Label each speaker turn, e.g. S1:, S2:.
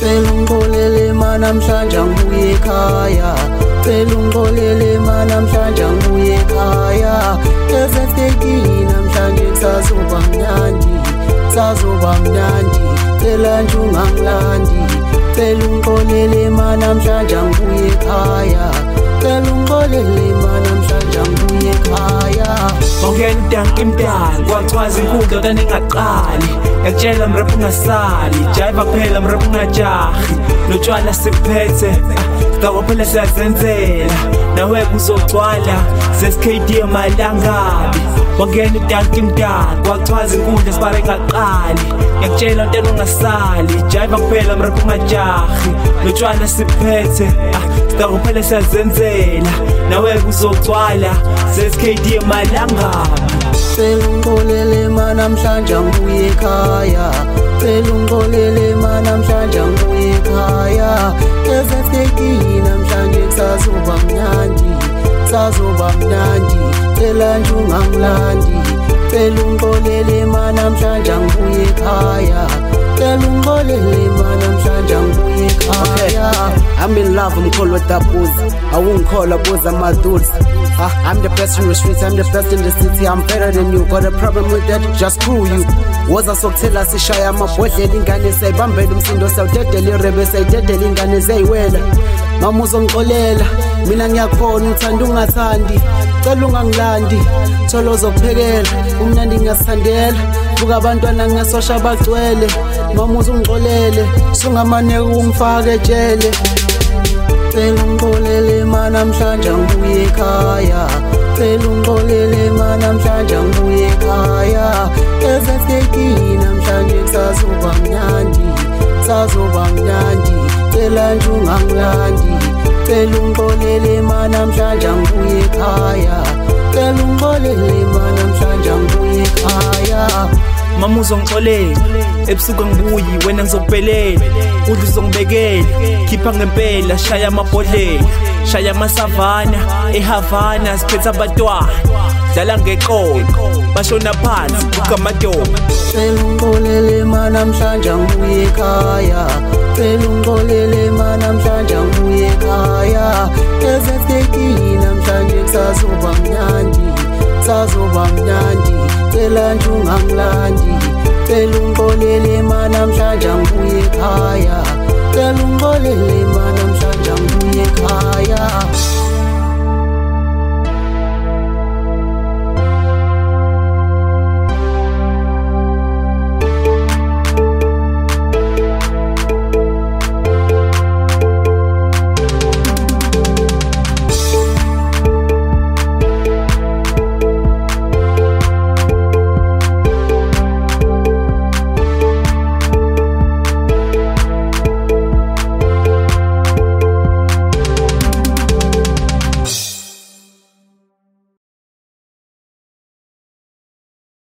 S1: Cela ungixolele ma namhlanje ngibuye ekhaya, cela ungixolele ma namhlanje ngibuye ekhaya. Ezesikekile namhlanje kusazoba mnandi, kusazoba mnandi, cela nje ungangilandi. Cela ungixolele ma namhlanje ngibuye ekhaya, cela ungixolele ma namhlanje ngibuye ekhaya.
S2: Ongena udanki mdali, kwagcwaza inkundla kodwa ningaqali. Ngiyakutshela mrap ungasali, jive kuphela mrap ungajahi. Notshwala siphethe, sicaba phela siyazenzela. Nawe kuzogcwala, sesikade malangabi. Ongena udanki mdali, kwagcwaza inkundla sibare ngaqali. Ngiyakutshela ntela ungasali, jive kuphela mrap ungajahi. Notshwala siphethe, sicaba phela siyazenzela. Nawe kuzogcwala, sesikade malangabi.
S1: Cela ungixolele ma namhlanje ngibuye ekhaya, cela ungixolele ma namhlanje ngibuye ekhaya. Ezesikekile namhlanje kusazoba mnandi, kusazoba mnandi, cela nje ungangilandi. Cela ungixolele ma namhlanje ngibuye ekhaya, cela ungixolele ma namhlanje ngibuye ekhaya.
S3: I'm in love, I'm cold with that booze. I won't call a booze, I'm my dudes. I'm the best in the streets, I'm the best in the city. I'm better than you, got a problem with that, just screw you. Woza sokuthela sishaya amabhodlela ingane sayibambela umsindo sawudedela irebe sayidedela ingane zayiwela. Mama uzongixolela, mina ngiyakhona uthanda ungathandi, cela ungangilandi, thola uzokuphekela, umnandi ngiyasithandela, buka abantwana ngingasosha bagcwele. Mama uzongixolele, sungamaneke ungifake ejele. Cela ungixolele ma namhlanje ngibuye ekhaya, cela ungixolele ma namhlanje ngibuye ekhaya. Ezesikekile namhlanje kusazoba mnandi, kusazoba mnandi, cela nje ungangilandi. Cela ungixolele ma namhlanje ngibuye ekhaya, cela ungixolele ma namhlanje ngibuye ekhaya.
S2: Mama uzongixolela, ebusuku ngibuyi wena ngizokuphelela. Udla uzongibekela, khipha ngempela, shaya amabhodlela, shaya amasavana, eHavana siphethe abantwana. Dlala ngeqolo, bashona phansi, buka amadolo.
S1: Cela ungixolele ma namhlanje ngibuye ekhaya, cela ungixolele ma namhlanje ngibuye ekhaya. Ezesikekile namhlanje kusazoba mnandi, kusazoba mnandi, cela nje ungangilandi. Cela ungixolele ma namhlanje ngibuye ekhaya.